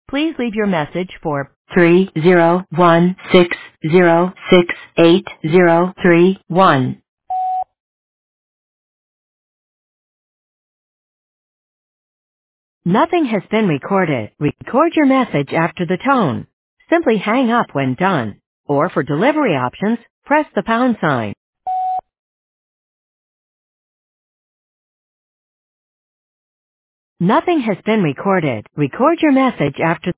Please leave your message for 30160688031. Nothing has been recorded. Record your message after the tone. Simply hang up when done. Or for delivery options, press the pound sign. Nothing has been recorded. Record your message after